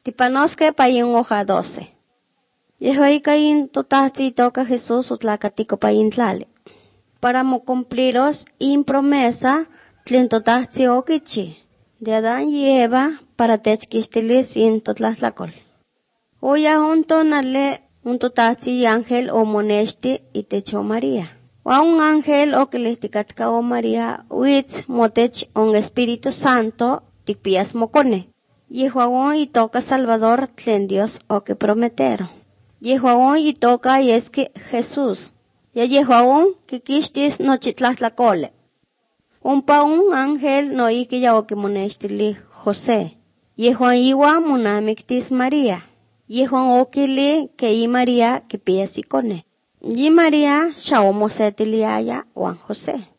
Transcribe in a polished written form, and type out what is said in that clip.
Tipanosque pa yung hoja 12. Yehoy kain totahti toca Jesús utlacatico pa intlali. Para mo cumpliros in promesa tlin totahti okichi. De Adán y Eva para techquistilis in totlatlacol. Oya junto nale un totahti y ángel o monesti y techo María. Wa un ángel o kilihticatka o María witz motech un Espíritu Santo tikpias mocone. Yehuawon y toca Salvador tlen Dios o que prometero. Yehuawon y toca y es que Jesús. Ya Yehuawon que quistis nochitlatlacole. Umpa un ángel no iki ya o que monestili José. Yehuan iwa monamictis María. Yehuan okili que y María que pies y cone. Y María shaomosetiliaya Juan José.